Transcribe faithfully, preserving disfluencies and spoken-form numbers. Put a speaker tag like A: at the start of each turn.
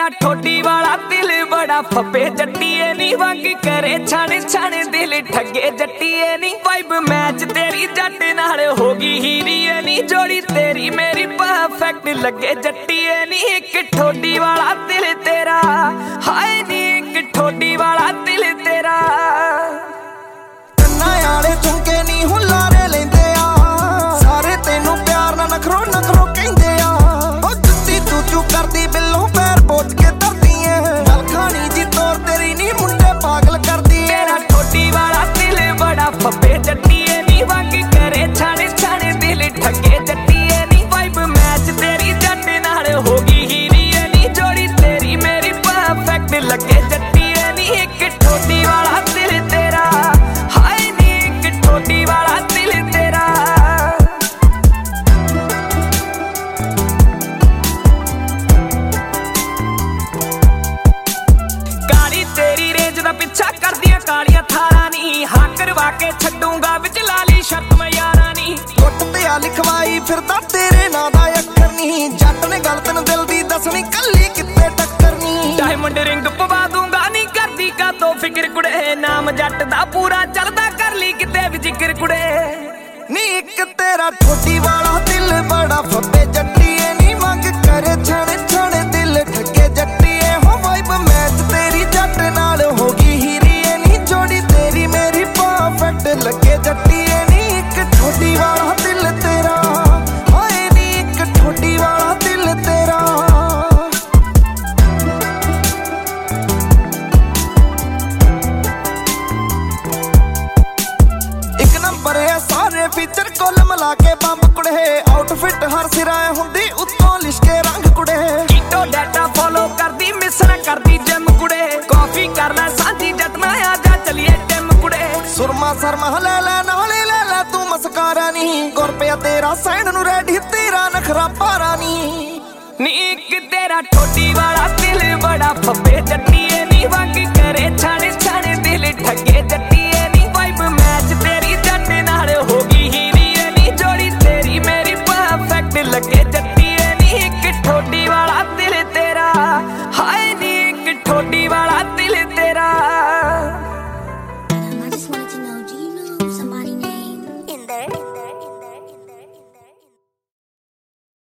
A: तेरा ठोडी वाला दिल बड़ा फपे जट्टिए नी वंग करे छाने छाने दिल ठगे जट्टिए नी वाइब मैच तेरी जट नाल होगी हीरी नी जोड़ी तेरी मेरी परफेक्ट लगे जट्टिए नी एक ठोडी वाला दिल तेरा हाय नी एक ठोडी वाला दिल तेरा
B: कन्ना याले झुमके नी हुलारे लेंदे आ सारे तेनू प्यार ना नखरो नखरो कहंदे आ ओ जुत्ती तू चू करदी बिल्लों पैर पोच के धरदी ऐ गल खानी जी तोर तेरी नी मुंडे पागल करदी ऐ
A: तेरा ठोडी वाला दिल बड़ा फपे जट्टिए नी वंग करे छाने छाने दिल ठगे जट्टिए नी वाइब मैच तेरी जट नाल होगी हीरी नी जोड़ी तेरी मेरी परफेक्ट लगे जट्टिए नी एक ठोडी वाला दिल तेरा हाय नी एक ठोडी वाला दिल तेरा काली तेरी रेंज दा पिछा कर दिया कालियां थारा नी हाँ करवा के छड्डूंगा विच लाली शर्त मैं यारा नी
B: गुੱਟ ਤੇ ਆ ਲਿਖਵਾਈ ਫਿਰਦਾ ਤੇਰੇ ਨਾਂ ਦਾ ਅੱਖਰ ਨੀ ਜੱਟ ਨੇ ਗੱਲ ਤੈਨੂੰ ਦਿਲ ਦੀ ਦੱਸਣੀ ਕੱਲੀ ਕਿੱਥੇ ਟੱਕਰ ਨੀ
A: डायमंड रिंग पवा दूंगा नी करदी का तो फिक्र कुड़े नाम जट दा पूरा चलदा कर ली किते भी जिक्र कुड़े
B: ਨੀ ਇੱਕ ਤੇਰਾ ਠੋਡੀ ਵਾਲਾ ਦਿਲ ਬੜਾ ਫੱਬੇ ਜੱਟੀਏ ਨੀ ਮੰਗ ਕਰੇ ਛਾਣੇ ਛਾਣੇ ਦਿਲ ਠੱਗੇ ਜੱਟੀਏ ਹੋ ਵਾਈਬ ਮੈਚ ਤੇਰੀ ਜੱਟ ਨਾਲ ਹੋ ਗਈ ਹੀਰੀਏ ਨੀ ਜੋੜੀ ਤੇਰੀ ਮੇਰੀ ਪਰਫੈਕਟ ਲੱਗੇ ਜੱਟੀਏ ਨੀ ਇੱਕ ਠੋਡੀ ਵਾਲਾ ਦਿਲ ਤੇਰਾ ਹਾਏ ਨੀ ਇੱਕ ਠੋਡੀ ਵਾਲਾ ਦਿਲ ਤੇਰਾ ਇੱਕ ਨੰਬਰ ਹੈ ਸਾਰੇ ਫੀਚਰ ਕੁੱਲ ਮਿਲਾ ਕੇ ਬੰਬ ਕੁੜੇ ਆਊਟਫਿਟ ਹਰ ਸਿਰਾਂ ਹੁੰਦੀ ਉੱਤੋਂ ਲਿਸ਼ਕੇ ਰੰਗ ਕੁੜੇ
A: कीटो डाटा फॉलो करदी मिस ना करदी जिम कुड़े कॉफी कर ले सांझी जतना आ जा चलिए टिम कुड़े
B: ਸੁਰਮਾ ਸਰਮਾ ਲੈ ਲੈ ਨਾਲੇ ਲੈ ਲੈ ਤੂੰ ਮਸਕਾਰਾ ਨਹੀਂ ਗੁਰ ਪਿਆ ਤੇਰਾ ਸੈਣ ਨੂੰ ਰੈਡੀ ਤੇਰਾ ਨਖਰਾ ਪਾਰਾ ਨਹੀਂ
A: नी एक तेरा ठोडी वाला दिल बड़ा फपे जट्टिए नी वंग करे छाने छाने दिल ठगे